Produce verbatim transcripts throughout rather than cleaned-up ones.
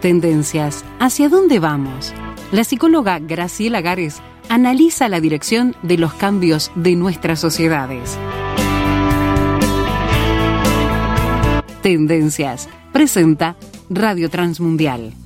Tendencias. ¿Hacia dónde vamos? La psicóloga Graciela Gares analiza la dirección de los cambios de nuestras sociedades. Tendencias. Presenta Radio Transmundial.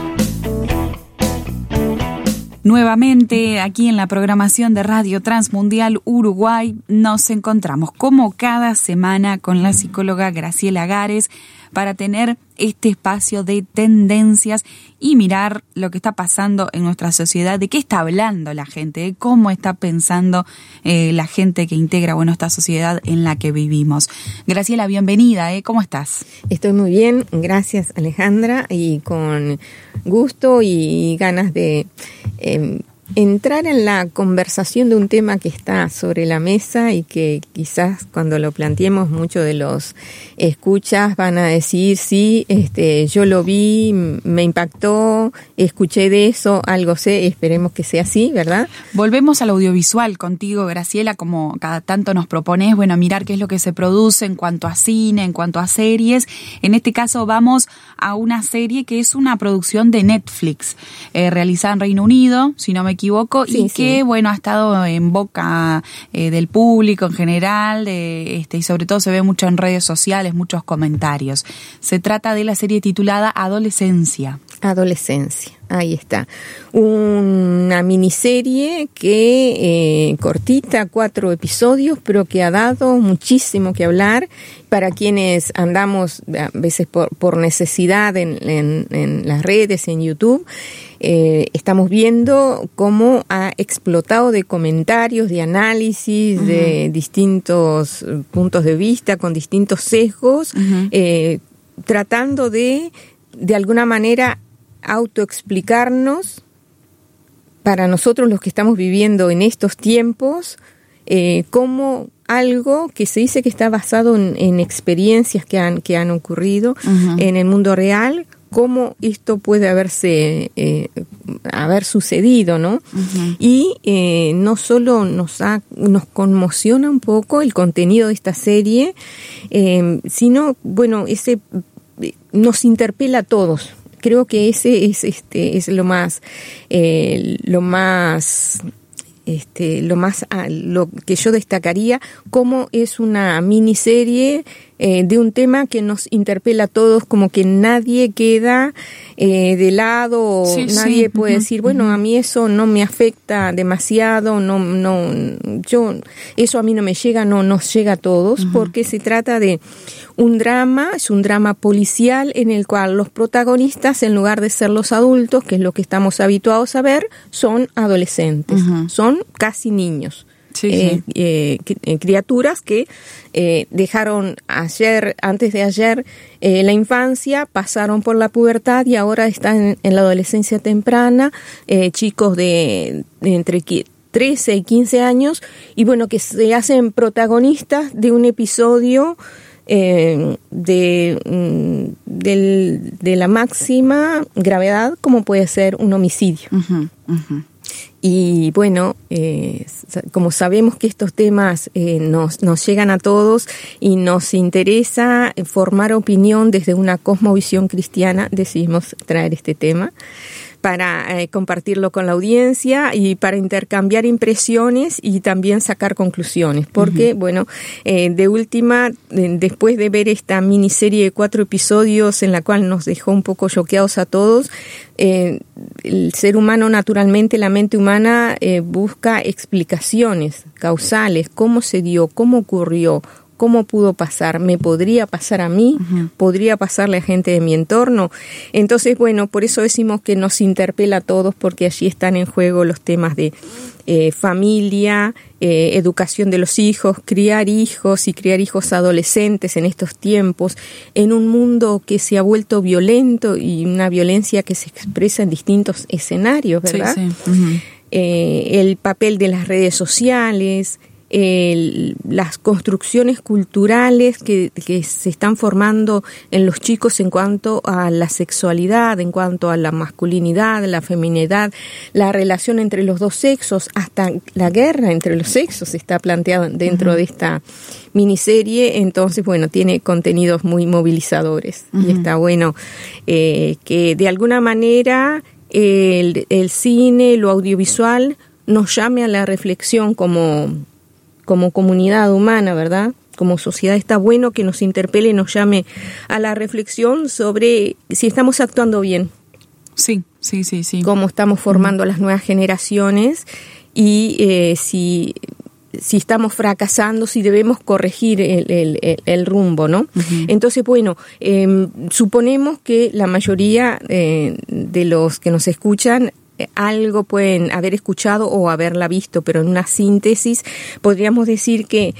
Nuevamente, aquí en la programación de Radio Transmundial Uruguay, nos encontramos como cada semana con la psicóloga Graciela Gares para tener este espacio de tendencias y mirar lo que está pasando en nuestra sociedad, de qué está hablando la gente, de cómo está pensando eh, la gente que integra, bueno, esta sociedad en la que vivimos. Graciela, bienvenida, ¿eh? ¿Cómo estás? Estoy muy bien, gracias Alejandra, y con gusto y ganas de eh, entrar en la conversación de un tema que está sobre la mesa y que quizás cuando lo planteemos muchos de los escuchas van a decir, sí, este, yo lo vi, me impactó, escuché de eso, algo sé, esperemos que sea así, ¿verdad? Volvemos al audiovisual contigo, Graciela, como cada tanto nos propones, bueno, mirar qué es lo que se produce en cuanto a cine, en cuanto a series. En este caso vamos a una serie que es una producción de Netflix, eh, realizada en Reino Unido, si no me equivoco, sí, y sí. que, bueno, ha estado en boca eh, del público en general, de, este, y sobre todo se ve mucho en redes sociales, muchos comentarios. Se trata de la serie titulada Adolescencia. Adolescencia, ahí está. Una miniserie que, eh, cortita, cuatro episodios, pero que ha dado muchísimo que hablar para quienes andamos a veces por, por necesidad en, en, en las redes, en YouTube. Eh, estamos viendo cómo ha explotado de comentarios, de análisis, uh-huh. de distintos puntos de vista, con distintos sesgos, uh-huh. eh, tratando de, de alguna manera, autoexplicarnos para nosotros los que estamos viviendo en estos tiempos, eh, como algo que se dice que está basado en, en experiencias que han, que han ocurrido uh-huh. en el mundo real, cómo esto puede haberse eh, haber sucedido, ¿no? Uh-huh. Y eh, no solo nos ha, nos conmociona un poco el contenido de esta serie, eh, sino, bueno, ese nos interpela a todos. Creo que ese es este es lo más eh, lo más este lo más ah, lo que yo destacaría, como es una miniserie eh, de un tema que nos interpela a todos, como que nadie queda eh, de lado, sí, nadie sí. puede uh-huh, decir, bueno, uh-huh. a mí eso no me afecta demasiado, no no yo eso a mí no me llega, no nos llega a todos, uh-huh. porque se trata de un drama, es un drama policial en el cual los protagonistas, en lugar de ser los adultos, que es lo que estamos habituados a ver, son adolescentes, uh-huh. son casi niños. Sí, eh, sí. Eh, eh, criaturas que eh, dejaron ayer, antes de ayer, eh, la infancia, pasaron por la pubertad y ahora están en, en la adolescencia temprana, eh, chicos de, de entre trece y quince años, y bueno, que se hacen protagonistas de un episodio Eh, de, de, de la máxima gravedad, como puede ser un homicidio. Uh-huh, uh-huh. Y bueno, eh, como sabemos que estos temas eh, nos, nos llegan a todos y nos interesa formar opinión desde una cosmovisión cristiana, decidimos traer este tema para eh, compartirlo con la audiencia y para intercambiar impresiones y también sacar conclusiones, porque, uh-huh. bueno, eh, de última, de, después de ver esta miniserie de cuatro episodios en la cual nos dejó un poco choqueados a todos, eh, el ser humano naturalmente, la mente humana eh, busca explicaciones causales, cómo se dio, cómo ocurrió, ¿cómo pudo pasar? ¿Me podría pasar a mí? Uh-huh. ¿Podría pasarle a gente de mi entorno? Entonces, bueno, por eso decimos que nos interpela a todos, porque allí están en juego los temas de eh, familia, eh, educación de los hijos, criar hijos y criar hijos adolescentes en estos tiempos, en un mundo que se ha vuelto violento y una violencia que se expresa en distintos escenarios, ¿verdad? Sí, sí. Uh-huh. Eh, el papel de las redes sociales, eh, las construcciones culturales que, que se están formando en los chicos en cuanto a la sexualidad, en cuanto a la masculinidad, la feminidad, la relación entre los dos sexos, hasta la guerra entre los sexos está planteada dentro uh-huh. de esta miniserie. Entonces, bueno, tiene contenidos muy movilizadores uh-huh. y está bueno eh, que de alguna manera el, el cine, lo audiovisual nos llame a la reflexión como, como comunidad humana, ¿verdad? Como sociedad. Está bueno que nos interpele, nos llame a la reflexión sobre si estamos actuando bien. Sí, sí, sí, sí. Cómo estamos formando uh-huh. las nuevas generaciones y eh, si, si estamos fracasando, si debemos corregir el, el, el rumbo, ¿no? Uh-huh. Entonces, bueno, eh, suponemos que la mayoría eh, de los que nos escuchan algo pueden haber escuchado o haberla visto, pero en una síntesis podríamos decir que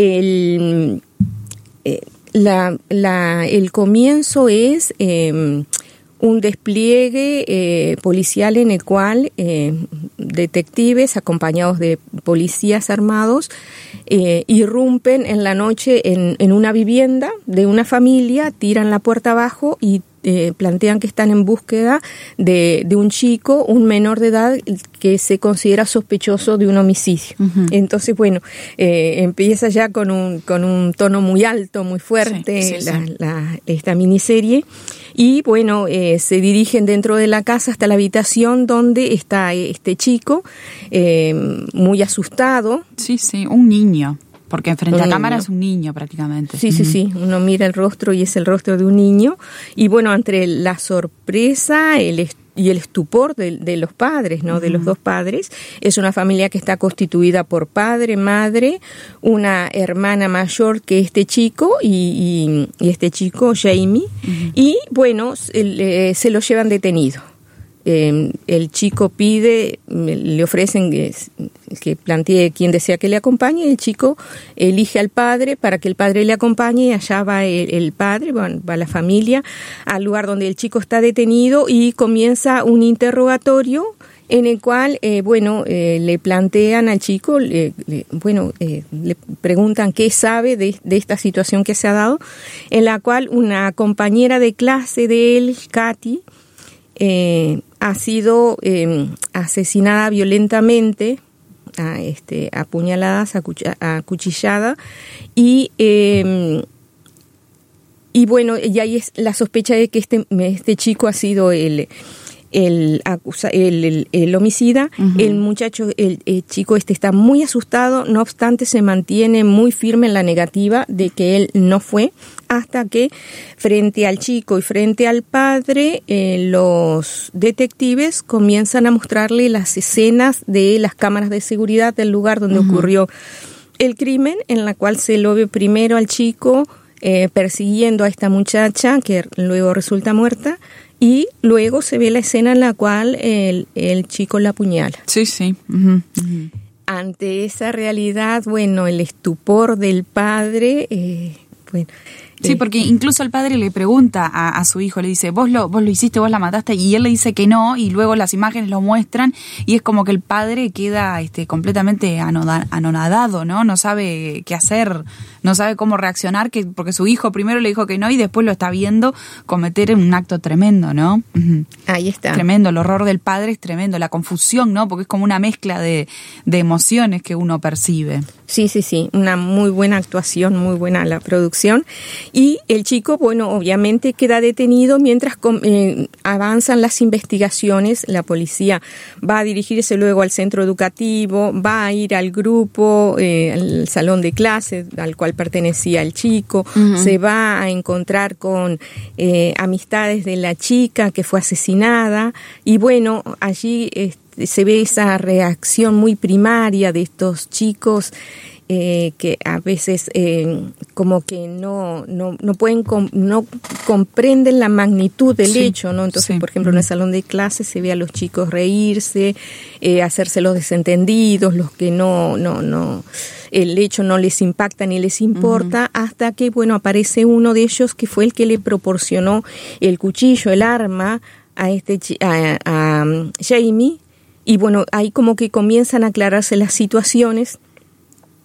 el, eh, la, la, el comienzo es eh, un despliegue eh, policial en el cual eh, detectives acompañados de policías armados eh, irrumpen en la noche en, en una vivienda de una familia, tiran la puerta abajo y Eh, plantean que están en búsqueda de, de un chico, un menor de edad que se considera sospechoso de un homicidio. Uh-huh. Entonces, bueno, eh, empieza ya con un con un tono muy alto, muy fuerte sí, sí, la, sí. La, esta miniserie. Y bueno, eh, se dirigen dentro de la casa hasta la habitación donde está este chico, eh, muy asustado. Sí, sí, un niño. Porque frente a la cámara es un niño prácticamente. Sí, sí, sí. Uno mira el rostro y es el rostro de un niño. Y bueno, entre la sorpresa el est- y el estupor de, de los padres, ¿no? Uh-huh. De los dos padres. Es una familia que está constituida por padre, madre, una hermana mayor que este chico y, y, y este chico, Jamie. Uh-huh. Y bueno, el, eh, se lo llevan detenido. Eh, el chico pide, le ofrecen que, que plantee quién desea que le acompañe, el chico elige al padre para que el padre le acompañe y allá va el, el padre, va, va la familia al lugar donde el chico está detenido y comienza un interrogatorio en el cual, eh, bueno, eh, le plantean al chico, le, le, bueno, eh, le preguntan qué sabe de, de esta situación que se ha dado, en la cual una compañera de clase de él, Katy, Eh, ha sido eh, asesinada violentamente, a, este, apuñaladas, acuchillada, y, eh, y bueno, y ahí es la sospecha de que este, este chico ha sido el... El, acusa, el, el, el homicida. Uh-huh. El muchacho, el, el chico este está muy asustado, no obstante se mantiene muy firme en la negativa de que él no fue, hasta que frente al chico y frente al padre, eh, los detectives comienzan a mostrarle las escenas de las cámaras de seguridad del lugar donde uh-huh. ocurrió el crimen, en la cual se lo ve primero al chico eh, persiguiendo a esta muchacha que luego resulta muerta. Y luego se ve la escena en la cual el, el chico la apuñala. Sí, sí. Uh-huh, uh-huh. Ante esa realidad, bueno, el estupor del padre, eh, bueno... Sí, porque incluso el padre le pregunta a, a su hijo, le dice, vos lo, vos lo hiciste, vos la mataste, y él le dice que no, y luego las imágenes lo muestran, y es como que el padre queda este, completamente anoda, anonadado, ¿no? No sabe qué hacer, no sabe cómo reaccionar, que porque su hijo primero le dijo que no, y después lo está viendo cometer un acto tremendo, ¿no? Uh-huh. Ahí está. Tremendo, el horror del padre es tremendo, la confusión, ¿no? Porque es como una mezcla de, de emociones que uno percibe. Sí, sí, sí, una muy buena actuación, muy buena la producción. Y el chico, bueno, obviamente queda detenido mientras eh, avanzan las investigaciones. La policía va a dirigirse luego al centro educativo, va a ir al grupo, eh, al salón de clase al cual pertenecía el chico, uh-huh. se va a encontrar con eh, amistades de la chica que fue asesinada y bueno, allí eh, se ve esa reacción muy primaria de estos chicos Eh, que a veces eh, como que no no no pueden com, no comprenden la magnitud del sí, hecho, ¿no? Entonces, sí. por ejemplo, en el salón de clases se ve a los chicos reírse, eh, hacerse los desentendidos, los que no no no el hecho no les impacta ni les importa, uh-huh. hasta que bueno aparece uno de ellos que fue el que le proporcionó el cuchillo, el arma a este a, a Jamie y bueno ahí como que comienzan a aclararse las situaciones.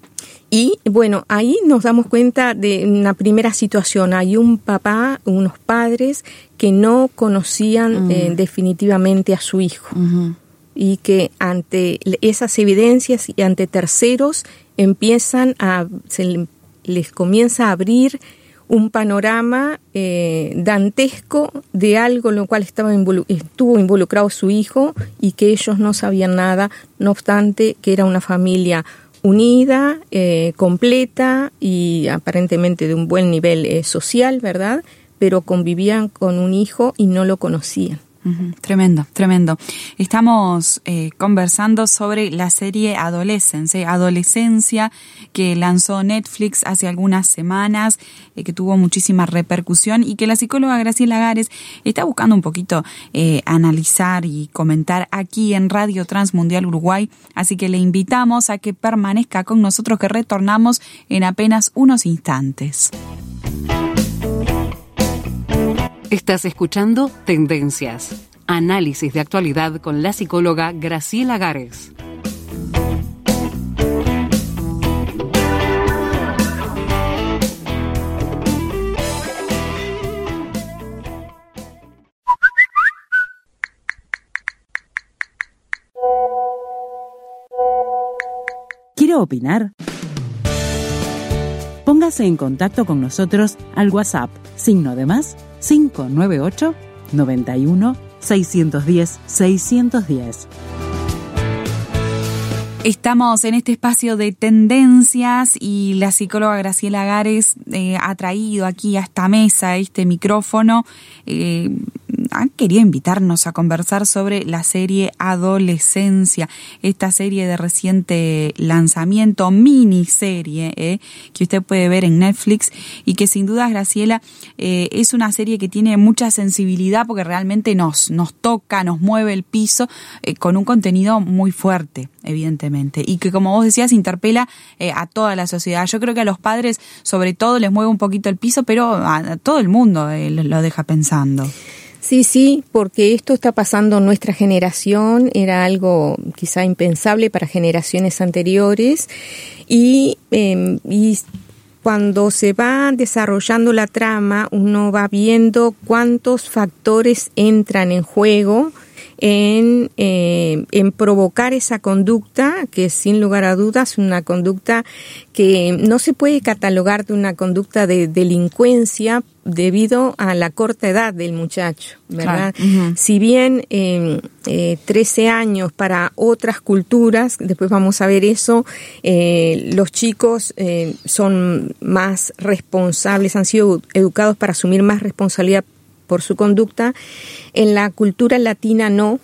Y bueno, ahí nos damos cuenta de una primera situación. Hay un papá, unos padres que no conocían mm. eh, definitivamente a su hijo. Uh-huh. Y que ante esas evidencias y ante terceros empiezan a, se les comienza a abrir un panorama eh, dantesco de algo en lo cual estaba involu- estuvo involucrado su hijo y que ellos no sabían nada, no obstante que era una familia unida, eh, completa y aparentemente de un buen nivel eh, social, ¿verdad? Pero convivían con un hijo y no lo conocían. Uh-huh. Tremendo, tremendo. Estamos eh, conversando sobre la serie Adolescence, eh, Adolescencia, que lanzó Netflix hace algunas semanas, eh, que tuvo muchísima repercusión y que la psicóloga Graciela Gares está buscando un poquito eh, analizar y comentar aquí en Radio Transmundial Uruguay. Así que le invitamos a que permanezca con nosotros, que retornamos en apenas unos instantes. Estás escuchando Tendencias, análisis de actualidad con la psicóloga Graciela Gares. ¿Quiere opinar? Póngase en contacto con nosotros al WhatsApp, signo de más, cinco nueve ocho, noventa y uno, seiscientos diez, seiscientos diez. Estamos en este espacio de tendencias y la psicóloga Graciela Gares eh, ha traído aquí a esta mesa este micrófono. Eh, han querido invitarnos a conversar sobre la serie Adolescencia, esta serie de reciente lanzamiento, miniserie, eh, que usted puede ver en Netflix y que sin duda, Graciela, eh, es una serie que tiene mucha sensibilidad porque realmente nos, nos toca, nos mueve el piso eh, con un contenido muy fuerte, evidentemente, y que, como vos decías, interpela eh, a toda la sociedad. Yo creo que a los padres sobre todo les mueve un poquito el piso, pero a, a todo el mundo eh, lo deja pensando. Sí, sí, porque esto está pasando en nuestra generación, era algo quizá impensable para generaciones anteriores y, eh, y cuando se va desarrollando la trama uno va viendo cuántos factores entran en juego en, eh, en provocar esa conducta, que sin lugar a dudas una conducta que no se puede catalogar de una conducta de delincuencia debido a la corta edad del muchacho, ¿verdad? Claro. Uh-huh. Si bien eh, eh, trece años para otras culturas, después vamos a ver eso, eh, los chicos eh, son más responsables, han sido educados para asumir más responsabilidad por su conducta. En la cultura latina no,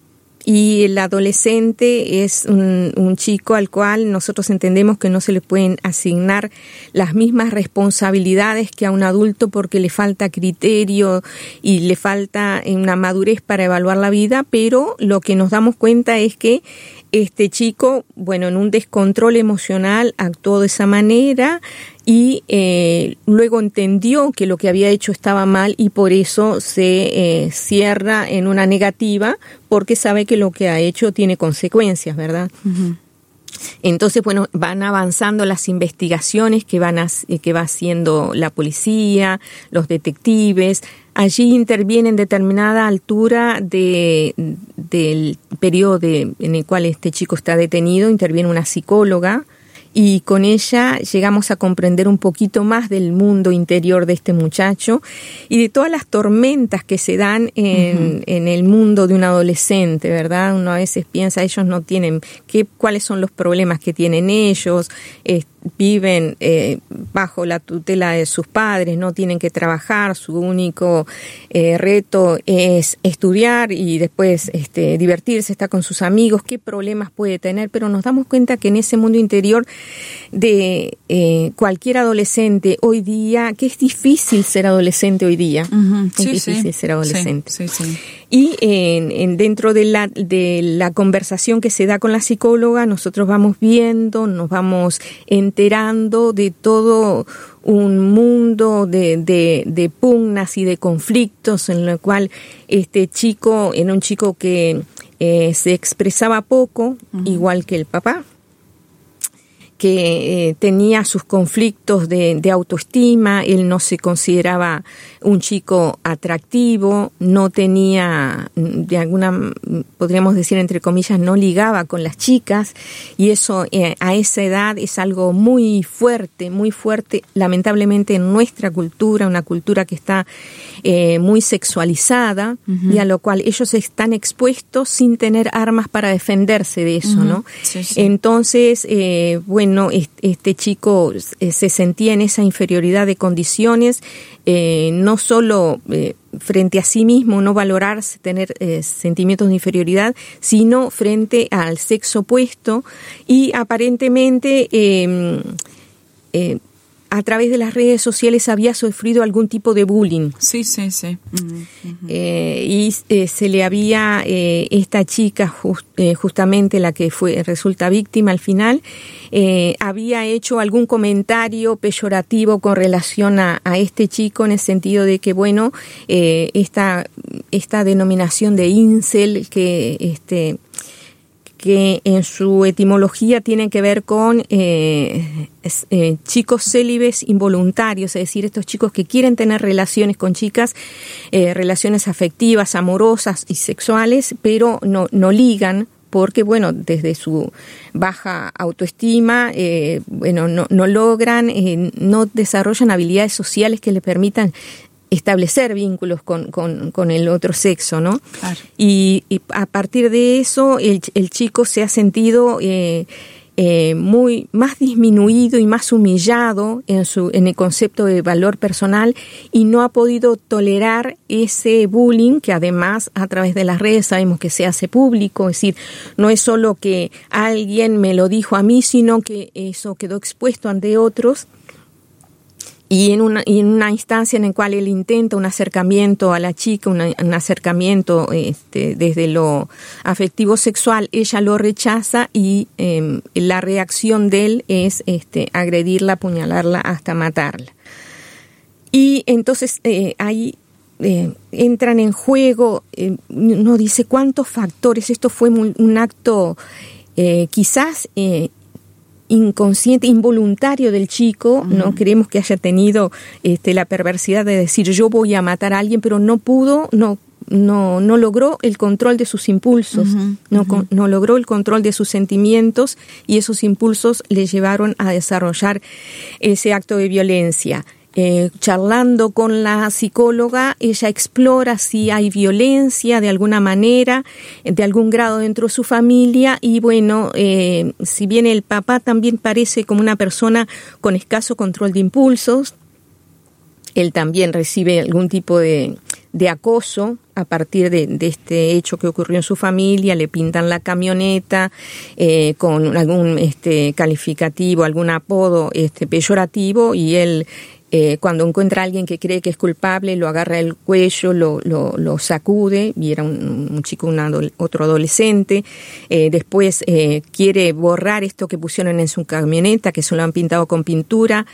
y el adolescente es un, un chico al cual nosotros entendemos que no se le pueden asignar las mismas responsabilidades que a un adulto porque le falta criterio y le falta una madurez para evaluar la vida, pero lo que nos damos cuenta es que este chico, bueno, en un descontrol emocional actuó de esa manera y eh, luego entendió que lo que había hecho estaba mal y por eso se eh, cierra en una negativa porque sabe que lo que ha hecho tiene consecuencias, ¿verdad? Uh-huh. Entonces, bueno, van avanzando las investigaciones que van a, que va haciendo la policía, los detectives. Allí interviene en determinada altura de, del periodo de, en el cual este chico está detenido, interviene una psicóloga y con ella llegamos a comprender un poquito más del mundo interior de este muchacho y de todas las tormentas que se dan en, uh-huh. en el mundo de un adolescente, ¿verdad? Uno a veces piensa, ellos no tienen, ¿qué, cuáles son los problemas que tienen ellos? Eh, viven eh, bajo la tutela de sus padres, no tienen que trabajar, su único eh, reto es estudiar y después este, divertirse, estar con sus amigos, qué problemas puede tener, pero nos damos cuenta que en ese mundo interior de eh, cualquier adolescente hoy día, que es difícil ser adolescente hoy día, uh-huh. es sí, difícil sí. ser adolescente. Sí, sí, sí. Y en, en dentro de la, de la conversación que se da con la psicóloga, nosotros vamos viendo, nos vamos enterando de todo un mundo de, de, de pugnas y de conflictos en el cual este chico era un chico que eh, se expresaba poco, uh-huh. igual que el papá, que eh, tenía sus conflictos de, de autoestima, él no se consideraba un chico atractivo, no tenía, de alguna, podríamos decir entre comillas, no ligaba con las chicas, y eso eh, a esa edad es algo muy fuerte, muy fuerte, lamentablemente en nuestra cultura, una cultura que está eh, muy sexualizada, uh-huh. y a lo cual ellos están expuestos sin tener armas para defenderse de eso, uh-huh. ¿no? Sí, sí. Entonces, eh, bueno, este chico se sentía en esa inferioridad de condiciones, eh, no solo eh, frente a sí mismo, no valorarse, tener eh, sentimientos de inferioridad, sino frente al sexo opuesto, y aparentemente eh, eh, a través de las redes sociales había sufrido algún tipo de bullying. Sí, sí, sí. Uh-huh, uh-huh. Eh, y eh, se le había, eh, esta chica, just, eh, justamente la que fue resulta víctima al final, eh, había hecho algún comentario peyorativo con relación a, a este chico, en el sentido de que, bueno, eh, esta, esta denominación de incel, que este que en su etimología tiene que ver con eh, eh, chicos célibes involuntarios, es decir, estos chicos que quieren tener relaciones con chicas, eh, relaciones afectivas, amorosas y sexuales, pero no, no ligan, porque, bueno, desde su baja autoestima, eh, bueno, no, no logran, eh, no desarrollan habilidades sociales que les permitan establecer vínculos con, con, con el otro sexo, ¿no? Claro. Y, y a partir de eso, el, el chico se ha sentido eh, eh, muy más disminuido y más humillado en su en el concepto de valor personal, y no ha podido tolerar ese bullying que además a través de las redes sabemos que se hace público. Es decir, no es solo que alguien me lo dijo a mí, sino que eso quedó expuesto ante otros. Y en una, y en una instancia en la cual él intenta un acercamiento a la chica, una, un acercamiento este, desde lo afectivo sexual, ella lo rechaza, y eh, la reacción de él es este, agredirla, apuñalarla hasta matarla. Y entonces eh, ahí eh, entran en juego, eh, uno dice cuántos factores. Esto fue un, un acto eh, quizás eh, inconsciente, involuntario del chico, uh-huh. no queremos que haya tenido este, la perversidad de decir yo voy a matar a alguien, pero no pudo, no no no logró el control de sus impulsos, uh-huh. no uh-huh. no logró el control de sus sentimientos, y esos impulsos le llevaron a desarrollar ese acto de violencia. Eh, charlando con la psicóloga, ella explora si hay violencia de alguna manera, de algún grado dentro de su familia, y bueno, eh, si bien el papá también parece como una persona con escaso control de impulsos, él también recibe algún tipo de, de acoso a partir de, de este hecho que ocurrió en su familia. Le pintan la camioneta eh, con algún este, calificativo, algún apodo este, peyorativo, y él Eh, cuando encuentra a alguien que cree que es culpable, lo agarra del cuello, lo, lo, lo sacude, y era un, un chico, un adole, otro adolescente. Eh, después eh, quiere borrar esto que pusieron en su camioneta, que se lo han pintado con pintura,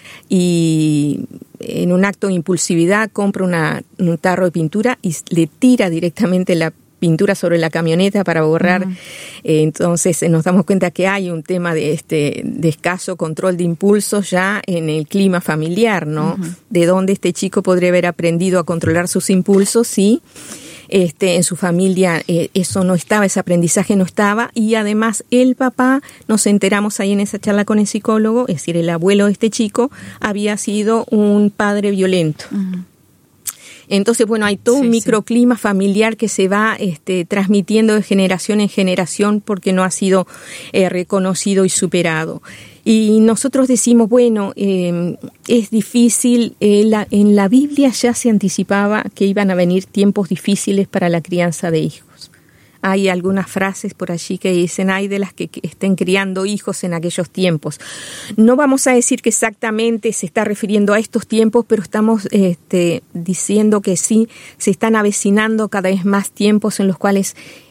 y en un acto de impulsividad compra una, un tarro de pintura y le tira directamente la pintura sobre la camioneta para borrar. Uh-huh. Eh, entonces nos damos cuenta que hay un tema de este de escaso control de impulsos ya en el clima familiar, ¿no? Uh-huh. De dónde este chico podría haber aprendido a controlar sus impulsos si este, en su familia eh, eso no estaba, ese aprendizaje no estaba. Y además el papá, nos enteramos ahí en esa charla con el psicólogo, es decir, el abuelo de este chico había sido un padre violento. Uh-huh. Entonces, bueno, hay todo sí, un microclima sí. familiar que se va este, transmitiendo de generación en generación, porque no ha sido eh, reconocido y superado. Y nosotros decimos, bueno, eh, es difícil, eh, la, en la Biblia ya se anticipaba que iban a venir tiempos difíciles para la crianza de hijos. Hay algunas frases por allí que dicen, hay de las que, que estén criando hijos en aquellos tiempos. No vamos a decir que exactamente se está refiriendo a estos tiempos, pero estamos este, diciendo que sí, se están avecinando cada vez más tiempos en los cuales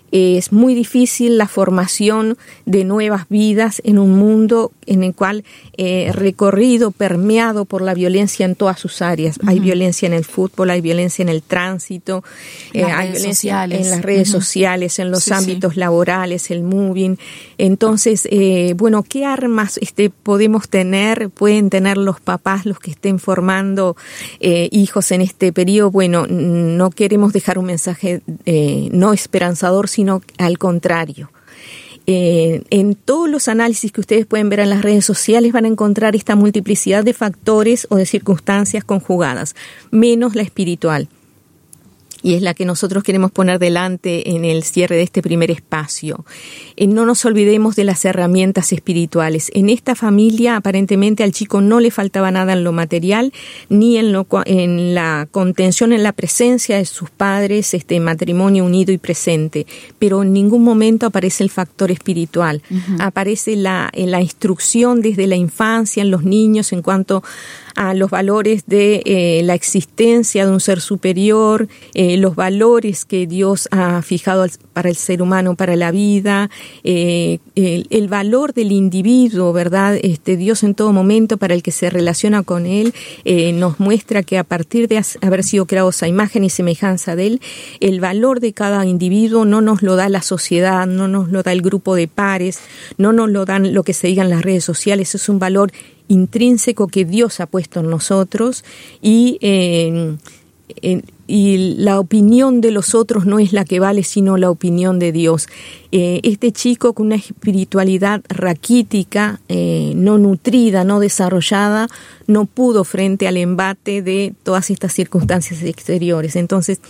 Es muy difícil la formación de nuevas vidas en un mundo en el cual eh, recorrido, permeado por la violencia en todas sus áreas. Uh-huh. Hay violencia en el fútbol, hay violencia en el tránsito, eh, hay violencia sociales. en las redes uh-huh. sociales, en los sí, ámbitos sí. laborales, el moving. Entonces, eh, bueno, ¿qué armas este, podemos tener? Pueden tener los papás, los que estén formando eh, hijos en este periodo. Bueno, no queremos dejar un mensaje eh, no esperanzador, sino al contrario. Eh, en todos los análisis que ustedes pueden ver en las redes sociales van a encontrar esta multiplicidad de factores o de circunstancias conjugadas, menos la espiritual. Y es la que nosotros queremos poner delante en el cierre de este primer espacio. Eh, no nos olvidemos de las herramientas espirituales. En esta familia, aparentemente, al chico no le faltaba nada en lo material, ni en, lo, en la contención, en la presencia de sus padres, este matrimonio unido y presente. Pero en ningún momento aparece el factor espiritual. Uh-huh. Aparece la, la instrucción desde la infancia en los niños en cuanto a los valores de eh, la existencia de un ser superior, eh, los valores que Dios ha fijado al, para el ser humano, para la vida, eh, el, el valor del individuo, ¿verdad? Este, Dios en todo momento, para el que se relaciona con Él, eh, nos muestra que a partir de haber sido creados a imagen y semejanza de Él, el valor de cada individuo no nos lo da la sociedad, no nos lo da el grupo de pares, no nos lo dan lo que se diga en las redes sociales, es un valor intrínseco que Dios ha puesto en nosotros y, eh, eh, y la opinión de los otros no es la que vale, sino la opinión de Dios. Eh, este chico con una espiritualidad raquítica, eh, no nutrida, no desarrollada, no pudo frente al embate de todas estas circunstancias exteriores. Entonces,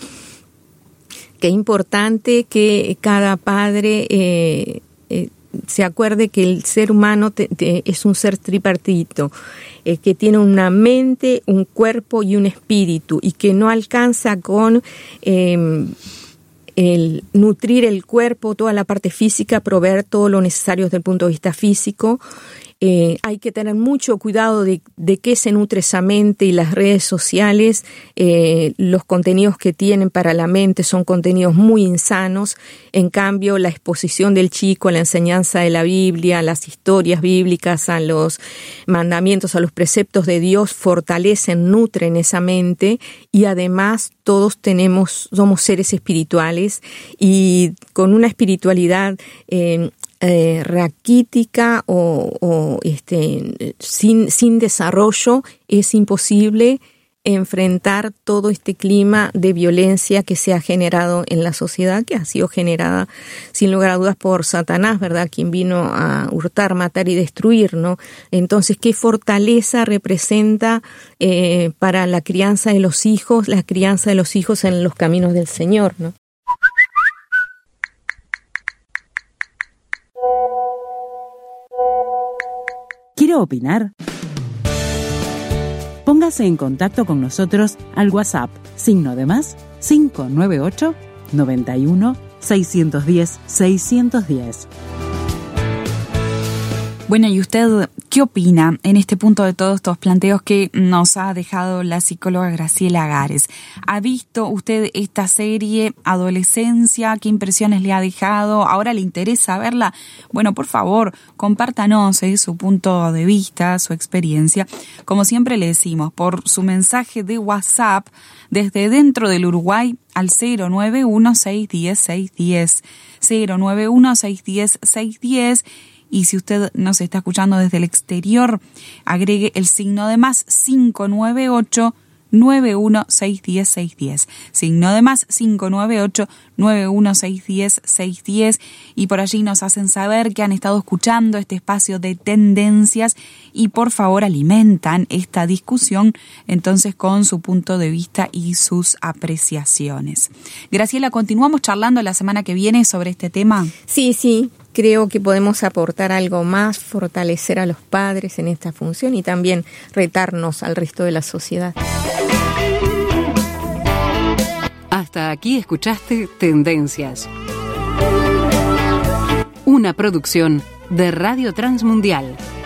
qué importante que cada padre eh, eh, se acuerde que el ser humano te, te, es un ser tripartito, eh, que tiene una mente, un cuerpo y un espíritu, y que no alcanza con eh, el nutrir el cuerpo, toda la parte física, proveer todo lo necesario desde el punto de vista físico. Eh, hay que tener mucho cuidado de, de qué se nutre esa mente, y las redes sociales, eh, los contenidos que tienen para la mente son contenidos muy insanos. En cambio, la exposición del chico a la enseñanza de la Biblia, a las historias bíblicas, a los mandamientos, a los preceptos de Dios, fortalecen, nutren esa mente, y además todos tenemos, somos seres espirituales, y con una espiritualidad eh, Eh, raquítica o, o este, sin, sin desarrollo, es imposible enfrentar todo este clima de violencia que se ha generado en la sociedad, que ha sido generada sin lugar a dudas por Satanás, ¿verdad? Quien vino a hurtar, matar y destruir, ¿no? Entonces, ¿qué fortaleza representa eh, para la crianza de los hijos, la crianza de los hijos en los caminos del Señor, ¿no? ¿Quiere opinar? Póngase en contacto con nosotros al WhatsApp, signo de más, cinco nueve ocho, noventa y uno, seiscientos diez, seiscientos diez. Bueno, ¿y usted qué opina en este punto de todos estos planteos que nos ha dejado la psicóloga Graciela Gares? ¿Ha visto usted esta serie Adolescencia? ¿Qué impresiones le ha dejado? ¿Ahora le interesa verla? Bueno, por favor, compártanos eh, su punto de vista, su experiencia. Como siempre le decimos, por su mensaje de WhatsApp desde dentro del Uruguay al cero nueve uno, seis uno cero, seis uno cero, cero nueve uno, seis uno cero, seis uno cero. Y si usted nos está escuchando desde el exterior, agregue el signo de más cinco nueve ocho, nueve uno seis uno cero, seis uno cero. Signo de más cinco nueve ocho, nueve uno seis uno cero, seis uno cero. Y por allí nos hacen saber que han estado escuchando este espacio de tendencias y por favor alimentan esta discusión entonces con su punto de vista y sus apreciaciones. Graciela, ¿continuamos charlando la semana que viene sobre este tema? Sí, sí. Creo que podemos aportar algo más, fortalecer a los padres en esta función y también retarnos al resto de la sociedad. Hasta aquí escuchaste Tendencias, una producción de Radio Transmundial.